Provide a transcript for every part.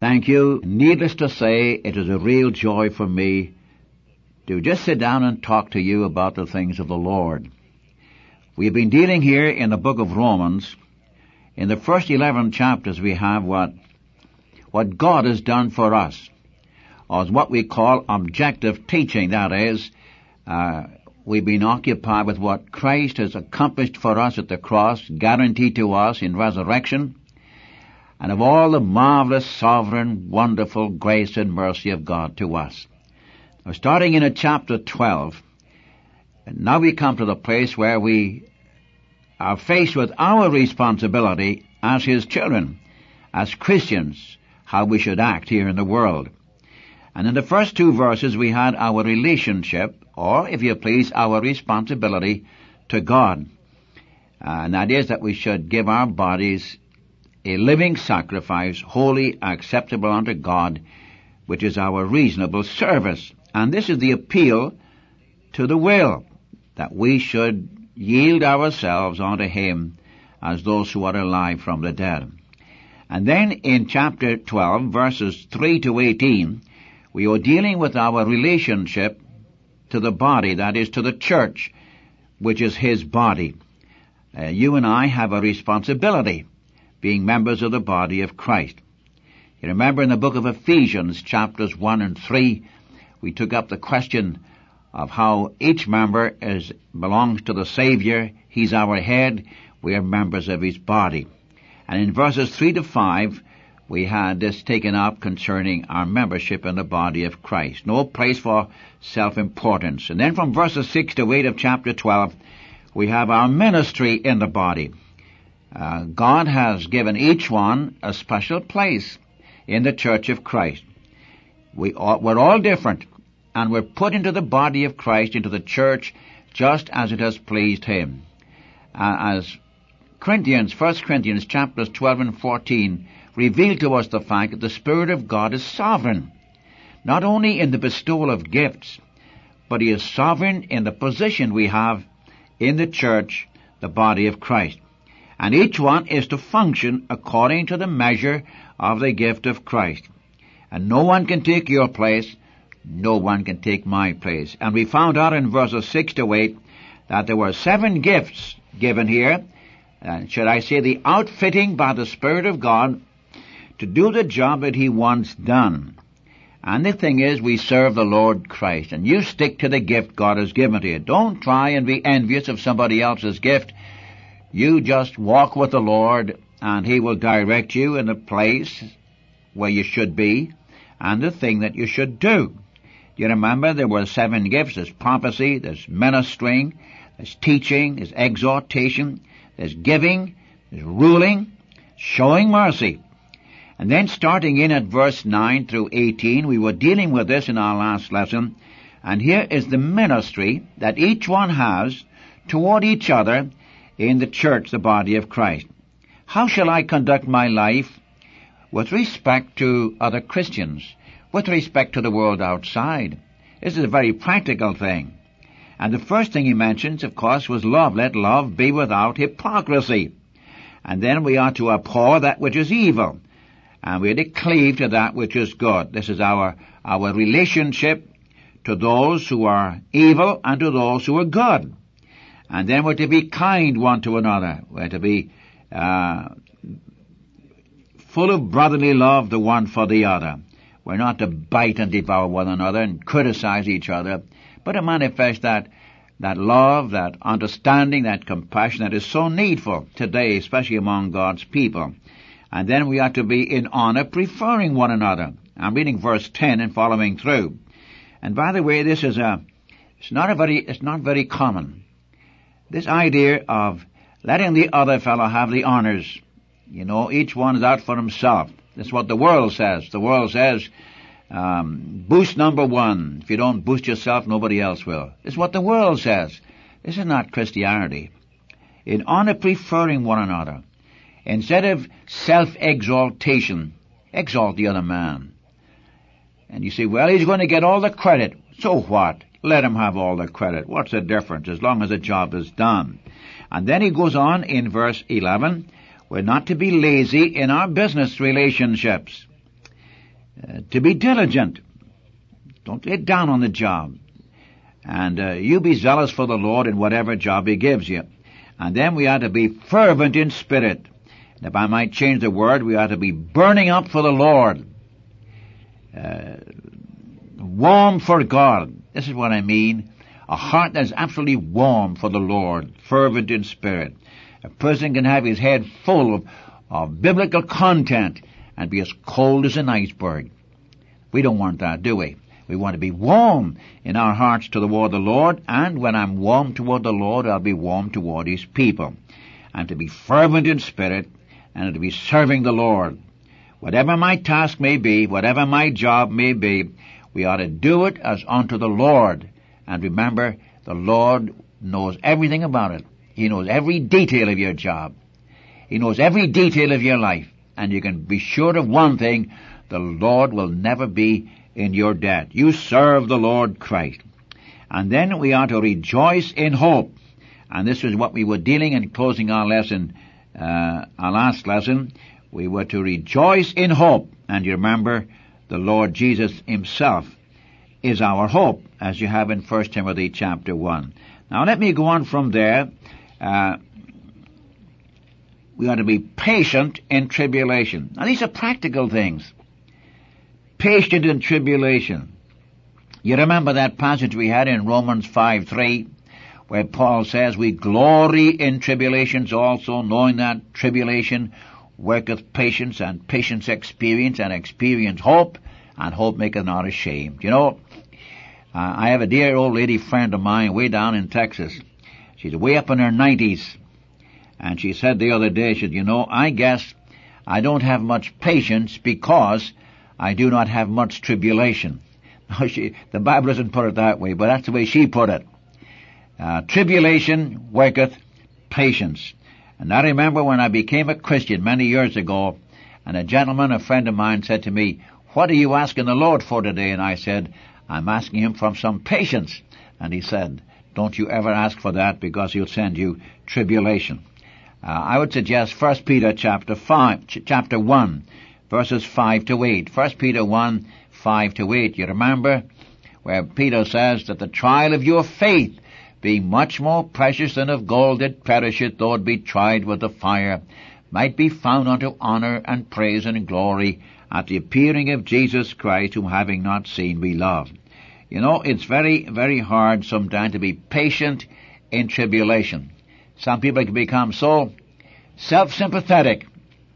Thank you. Needless to say, it is a real joy for me to just sit down and talk to you about the things of the Lord. We've been dealing here in the book of Romans. In the first 11 chapters we have what God has done for us, or what we call objective teaching. That is, we've been occupied with what Christ has accomplished for us at the cross, guaranteed to us in resurrection, and of all the marvelous, sovereign, wonderful grace and mercy of God to us. Now, starting in chapter 12, and now we come to the place where we are faced with our responsibility as His children, as Christians, how we should act here in the world. And in the first two verses we had our relationship, or, if you please, our responsibility to God. And that is that we should give our bodies a living sacrifice, holy, acceptable unto God, which is our reasonable service. And this is the appeal to the will, that we should yield ourselves unto Him as those who are alive from the dead. And then in chapter 12, verses 3 to 18, we are dealing with our relationship to the body, that is, to the church, which is His body. You and I have a responsibility, being members of the body of Christ. You remember in the book of Ephesians, chapters 1 and 3, we took up the question of how each member belongs to the Savior. He's our head. We are members of His body. And in verses 3 to 5, we had this taken up concerning our membership in the body of Christ. No place for self-importance. And then from verses 6 to 8 of chapter 12, we have our ministry in the body. God has given each one a special place in the church of Christ. We're all different, and we're put into the body of Christ, into the church, just as it has pleased Him. As 1 Corinthians chapters 12 and 14 reveal to us the fact that the Spirit of God is sovereign, not only in the bestowal of gifts, but He is sovereign in the position we have in the church, the body of Christ. And each one is to function according to the measure of the gift of Christ. And no one can take your place, no one can take my place. And we found out in verses 6 to 8 that there were 7 gifts given here, should I say the outfitting by the Spirit of God to do the job that He wants done. And the thing is, we serve the Lord Christ, and you stick to the gift God has given to you. Don't try and be envious of somebody else's gift. You just walk with the Lord, and He will direct you in the place where you should be and the thing that you should do. You remember there were 7 gifts. There's prophecy, there's ministering, there's teaching, there's exhortation, there's giving, there's ruling, showing mercy. And then starting in at verse 9 through 18, we were dealing with this in our last lesson, and here is the ministry that each one has toward each other in the church, the body of Christ. How shall I conduct my life with respect to other Christians, with respect to the world outside? This is a very practical thing. And the first thing he mentions, of course, was love. Let love be without hypocrisy. And then we are to abhor that which is evil, and we are to cleave to that which is good. This is our relationship to those who are evil and to those who are good. And then we're to be kind one to another. We're to be full of brotherly love the one for the other. We're not to bite and devour one another and criticize each other, but to manifest that love, that understanding, that compassion that is so needful today, especially among God's people. And then we are to be in honor, preferring one another. I'm reading verse 10 and following through. And by the way, this is it's not very common. This idea of letting the other fellow have the honors. You know, each one is out for himself. That's what the world says. The world says, boost number 1. If you don't boost yourself, nobody else will. It's what the world says. This is not Christianity. In honor, preferring one another. Instead of self-exaltation, exalt the other man. And you say, well, he's going to get all the credit. So what? Let him have all the credit. What's the difference as long as the job is done? And then he goes on in verse 11, we're not to be lazy in our business relationships. to be diligent. Don't get down on the job. And you be zealous for the Lord in whatever job He gives you. And then we ought to be fervent in spirit. And if I might change the word, we ought to be burning up for the Lord. Warm for God. This is what I mean. A heart that's absolutely warm for the Lord, fervent in spirit. A person can have his head full of biblical content and be as cold as an iceberg. We don't want that, do we? We want to be warm in our hearts toward the Lord, and when I'm warm toward the Lord, I'll be warm toward His people. And to be fervent in spirit, and to be serving the Lord. Whatever my task may be, whatever my job may be, we ought to do it as unto the Lord. And remember, the Lord knows everything about it. He knows every detail of your job. He knows every detail of your life. And you can be sure of one thing, the Lord will never be in your debt. You serve the Lord Christ. And then we are to rejoice in hope. And this is what we were dealing in closing our lesson, our last lesson. We were to rejoice in hope. And you remember, the Lord Jesus Himself is our hope, as you have in 1 Timothy chapter 1. Now let me go on from there. We ought to be patient in tribulation. Now these are practical things. Patient in tribulation. You remember that passage we had in Romans 5:3, where Paul says, we glory in tribulations also, knowing that tribulation worketh patience, and patience experience, and experience hope, and hope maketh not ashamed. You know, I have a dear old lady friend of mine way down in Texas. She's way up in her 90s. And she said the other day, she said, you know, I guess I don't have much patience because I do not have much tribulation. Now, the Bible doesn't put it that way, but that's the way she put it. Tribulation worketh patience. And I remember when I became a Christian many years ago, and a gentleman, a friend of mine, said to me, what are you asking the Lord for today? And I said, I'm asking Him for some patience. And he said, don't you ever ask for that, because He'll send you tribulation. I would suggest 1 Peter chapter 1, verses 5 to 8. 1 Peter 1, 5 to 8. You remember where Peter says that the trial of your faith, being much more precious than of gold that perisheth, though it be tried with the fire, might be found unto honor and praise and glory at the appearing of Jesus Christ, whom having not seen we love. You know, it's very, very hard sometimes to be patient in tribulation. Some people can become so self-sympathetic.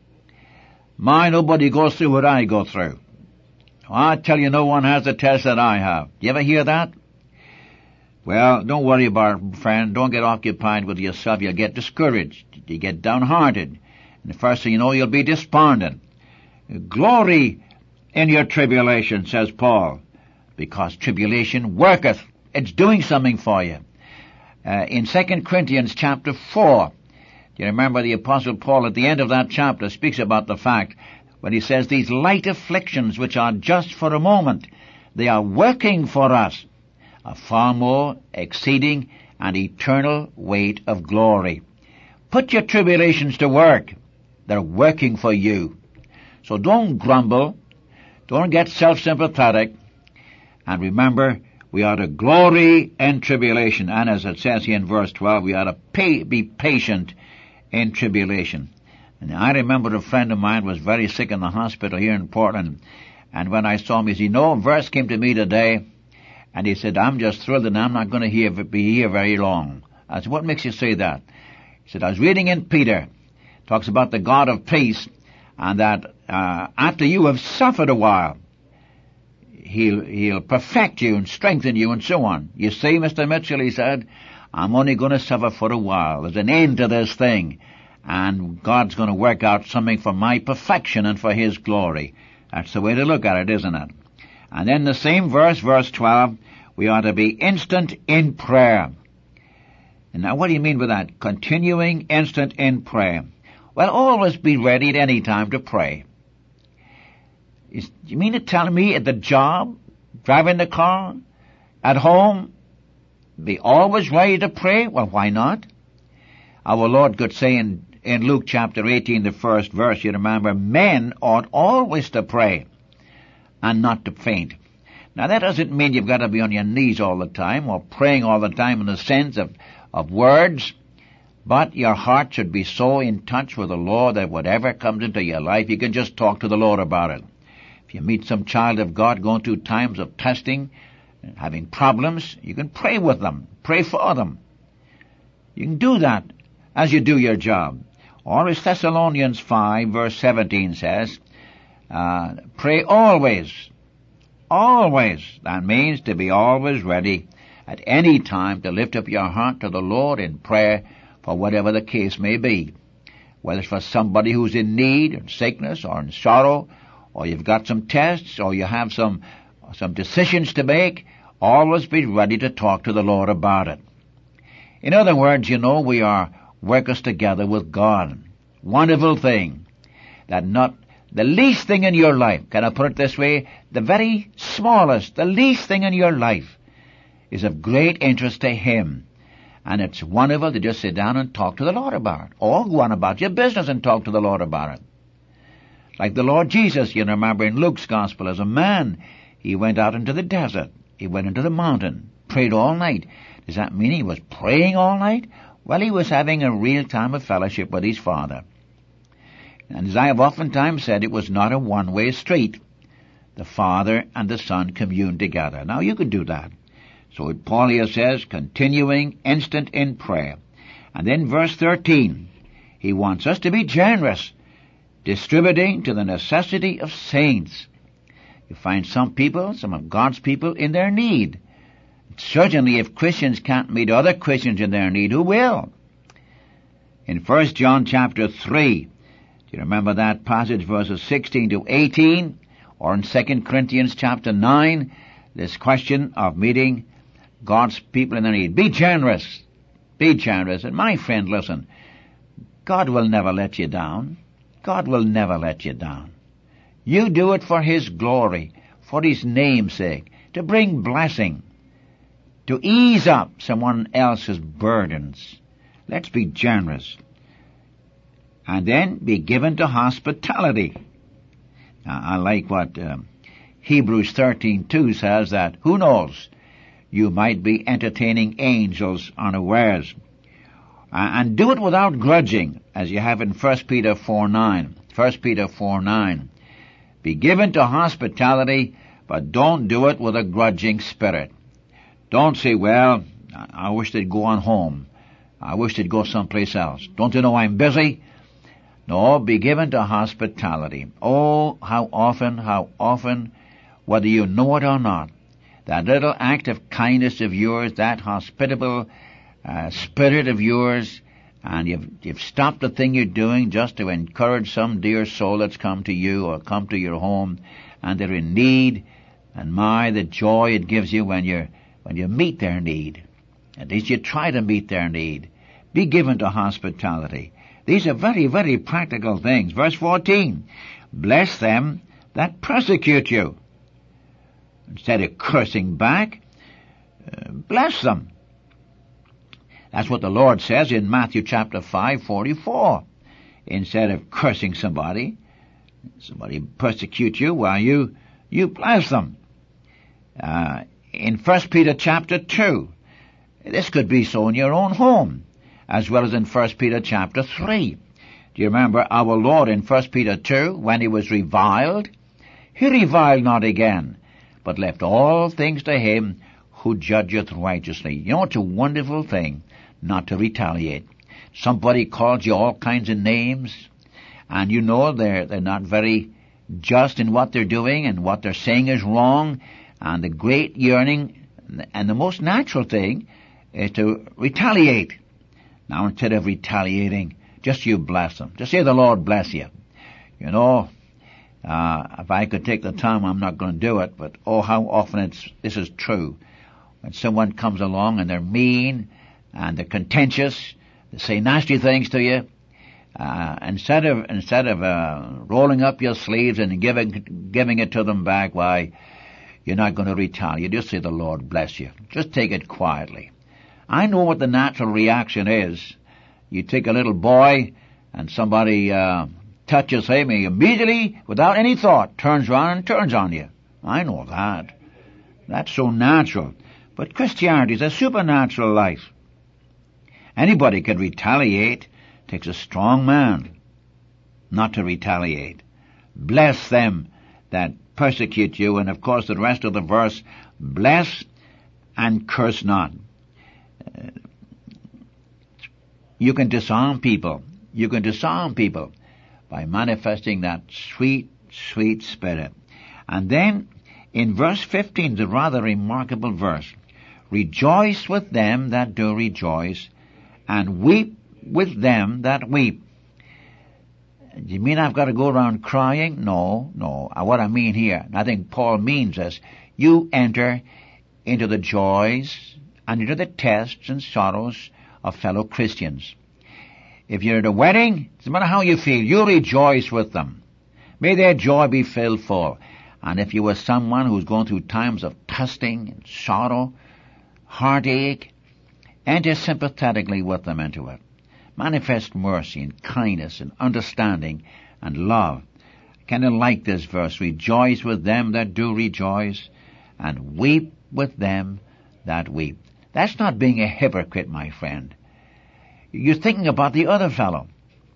Nobody goes through what I go through. I tell you, no one has the test that I have. You ever hear that? Well, don't worry about it, friend. Don't get occupied with yourself. You'll get discouraged. You get downhearted. And the first thing you know, you'll be despondent. Glory in your tribulation, says Paul, because tribulation worketh. It's doing something for you. In 2 Corinthians chapter 4, you remember the Apostle Paul at the end of that chapter speaks about the fact when he says these light afflictions which are just for a moment, they are working for us a far more exceeding and eternal weight of glory. Put your tribulations to work. They're working for you. So don't grumble. Don't get self-sympathetic. And remember, we are to glory in tribulation. And as it says here in verse 12, we are to be patient in tribulation. And I remember a friend of mine was very sick in the hospital here in Portland. And when I saw him, he said, you know, a verse came to me today. And he said, I'm just thrilled and I'm not going to be here very long. I said, what makes you say that? He said, I was reading in Peter. Talks about the God of peace. And that after you have suffered a while, He'll perfect you and strengthen you and so on. You see, Mr. Mitchell, he said, I'm only going to suffer for a while. There's an end to this thing. And God's going to work out something for my perfection and for His glory. That's the way to look at it, isn't it? And then the same verse, verse 12, we ought to be instant in prayer. And now what do you mean by that? Continuing instant in prayer. Well, always be ready at any time to pray. You mean to tell me at the job, driving the car, at home, be always ready to pray? Well, why not? Our Lord could say in Luke chapter 18, the first verse, you remember, men ought always to pray. and not to faint. Now that doesn't mean you've got to be on your knees all the time or praying all the time in the sense of words, but your heart should be so in touch with the Lord that whatever comes into your life, you can just talk to the Lord about it. If you meet some child of God going through times of testing, having problems, you can pray with them, pray for them. You can do that as you do your job. Or as Thessalonians 5 verse 17 says, pray always. Always. That means to be always ready at any time to lift up your heart to the Lord in prayer for whatever the case may be. Whether it's for somebody who's in need, in sickness, or in sorrow, or you've got some tests, or you have some decisions to make, always be ready to talk to the Lord about it. In other words, we are workers together with God. Wonderful thing. That not the least thing in your life, can I put it this way, the very smallest, the least thing in your life is of great interest to Him. And it's wonderful to just sit down and talk to the Lord about it. Or go on about your business and talk to the Lord about it. Like the Lord Jesus, you remember in Luke's Gospel, as a man, He went out into the desert. He went into the mountain, prayed all night. Does that mean He was praying all night? Well, He was having a real time of fellowship with His Father. And as I have oftentimes said, it was not a one-way street. The Father and the Son communed together. Now you could do that. So Paul here says, continuing instant in prayer. And then verse 13, he wants us to be generous, distributing to the necessity of saints. You find some people, some of God's people, in their need. Certainly if Christians can't meet other Christians in their need, who will? In 1 John chapter 3, do you remember that passage, verses 16 to 18? Or in 2 Corinthians chapter 9, this question of meeting God's people in their need. Be generous. Be generous. And my friend, listen, God will never let you down. God will never let you down. You do it for His glory, for His name's sake, to bring blessing, to ease up someone else's burdens. Let's be generous. And then be given to hospitality. Now, I like what Hebrews 13:2 says, that who knows, you might be entertaining angels unawares. And do it without grudging, as you have in 1 Peter 4:9. 1 Peter 4:9. Be given to hospitality, but don't do it with a grudging spirit. Don't say, well, I wish they'd go on home. I wish they'd go someplace else. Don't you know I'm busy? No, be given to hospitality. Oh, how often, whether you know it or not, that little act of kindness of yours, that hospitable spirit of yours, and you've stopped the thing you're doing just to encourage some dear soul that's come to you or come to your home, and they're in need, and the joy it gives you when you meet their need. At least you try to meet their need. Be given to hospitality. These are very, very practical things. Verse 14, bless them that persecute you. Instead of cursing back, bless them. That's what the Lord says in Matthew chapter 5:44. Instead of cursing somebody persecute you, well, you bless them. In 1 Peter chapter 2, this could be so in your own home, as well as in 1 Peter chapter 3. Do you remember our Lord in 1 Peter 2, when He was reviled? He reviled not again, but left all things to Him who judgeth righteously. You know, it's a wonderful thing not to retaliate. Somebody calls you all kinds of names, and you know they're not very just in what they're doing, and what they're saying is wrong, and the great yearning and the most natural thing is to retaliate. Now, instead of retaliating, just you bless them. Just say, the Lord bless you. You know, if I could take the time, I'm not going to do it, but oh, how often this is true. When someone comes along and they're mean and they're contentious, they say nasty things to you, instead of rolling up your sleeves and giving it to them back, why, you're not going to retaliate. Just say, the Lord bless you. Just take it quietly. I know what the natural reaction is. You take a little boy and somebody touches him, he immediately, without any thought, turns around and turns on you. I know that. That's so natural. But Christianity is a supernatural life. Anybody can retaliate. It takes a strong man not to retaliate. Bless them that persecute you. And of course the rest of the verse, bless and curse not. You can disarm people. You can disarm people by manifesting that sweet, sweet spirit. And then in verse 15, it's a rather remarkable verse. Rejoice with them that do rejoice, and weep with them that weep. Do you mean I've got to go around crying? No. What I mean here, and I think Paul means is, you enter into the joys and into the tests and sorrows of fellow Christians. If you're at a wedding, no matter how you feel, you rejoice with them. May their joy be filled full. And if you were someone who's going through times of testing and sorrow, heartache, enter sympathetically with them into it. Manifest mercy and kindness and understanding and love. I kind of like this verse. Rejoice with them that do rejoice, and weep with them that weep. That's not being a hypocrite, my friend. You're thinking about the other fellow.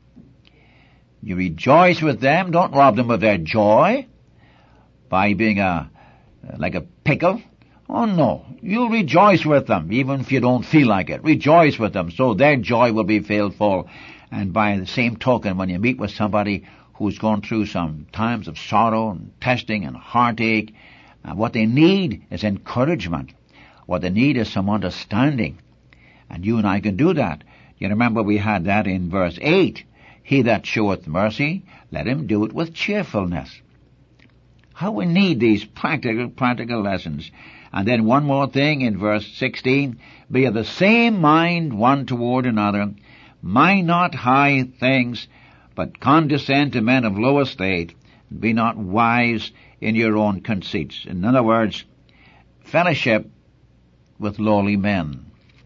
You rejoice with them. Don't rob them of their joy by being like a pickle. Oh no, you rejoice with them, even if you don't feel like it. Rejoice with them, so their joy will be filled full. And by the same token, when you meet with somebody who's gone through some times of sorrow and testing and heartache, what they need is encouragement. What they need is some understanding. And you and I can do that. You remember we had that in verse 8. He that showeth mercy, let him do it with cheerfulness. How we need these practical lessons. And then one more thing in verse 16. Be of the same mind one toward another. Mind not high things, but condescend to men of low estate. Be not wise in your own conceits. In other words, fellowship with lowly men.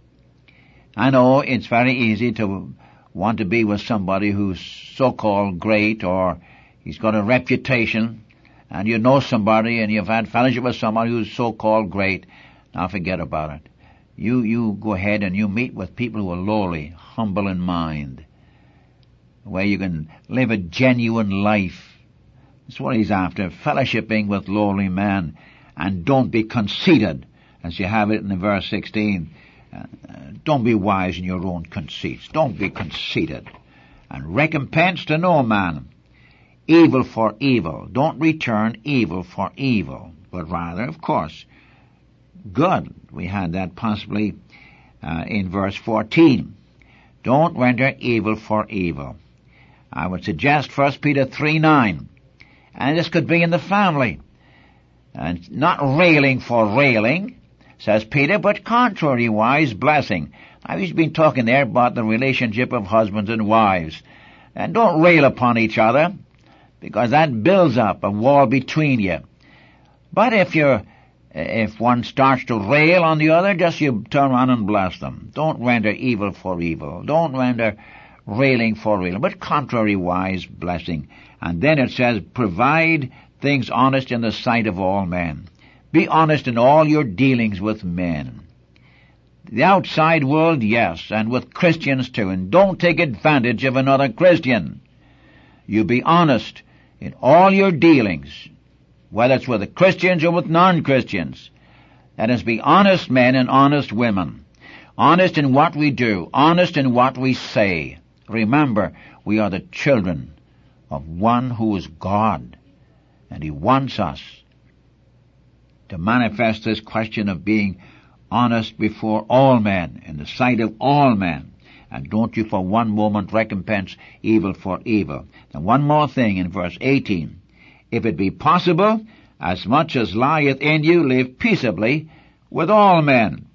I know it's very easy to want to be with somebody who's so-called great, or he's got a reputation, and you know somebody and you've had fellowship with somebody who's so-called great. Now forget about it. You go ahead and you meet with people who are lowly, humble in mind, where you can live a genuine life. That's what he's after, fellowshipping with lowly men. And don't be conceited, as you have it in verse 16. Don't be wise in your own conceits. Don't be conceited. And recompense to no man evil for evil. Don't return evil for evil, but rather, of course, good. We had that possibly in verse 14. Don't render evil for evil. I would suggest 1 Peter 3:9. And this could be in the family. And not railing for railing, says Peter, but contrariwise blessing. Now he's been talking there about the relationship of husbands and wives. And don't rail upon each other, because that builds up a wall between you. But if one starts to rail on the other, just you turn around and bless them. Don't render evil for evil. Don't render railing for railing, but contrariwise blessing. And then it says, provide things honest in the sight of all men. Be honest in all your dealings with men. The outside world, yes, and with Christians too. And don't take advantage of another Christian. You be honest in all your dealings, whether it's with the Christians or with non-Christians. That is, be honest men and honest women. Honest in what we do. Honest in what we say. Remember, we are the children of one who is God, and He wants us to manifest this question of being honest before all men, in the sight of all men. And don't you for one moment recompense evil for evil. And one more thing in verse 18. If it be possible, as much as lieth in you, live peaceably with all men.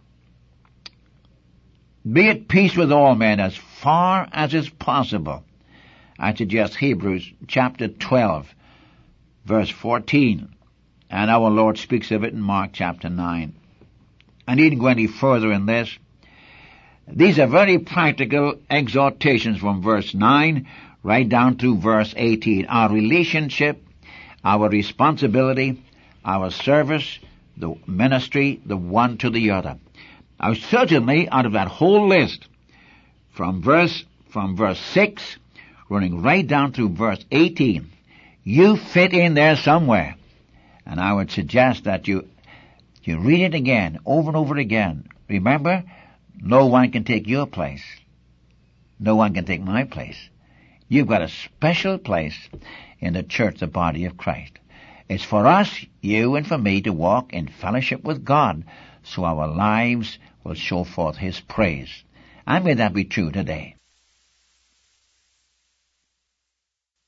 Be at peace with all men as far as is possible. I suggest Hebrews chapter 12, verse 14. And our Lord speaks of it in Mark chapter 9. I needn't go any further in this. These are very practical exhortations from verse 9 right down to verse 18. Our relationship, our responsibility, our service, the ministry, the one to the other. Now certainly out of that whole list, from verse 6, running right down through verse 18, you fit in there somewhere. And I would suggest that you read it again, over and over again. Remember, no one can take your place. No one can take my place. You've got a special place in the church, the body of Christ. It's for us, you and for me, to walk in fellowship with God, so our lives will show forth His praise. And may that be true today.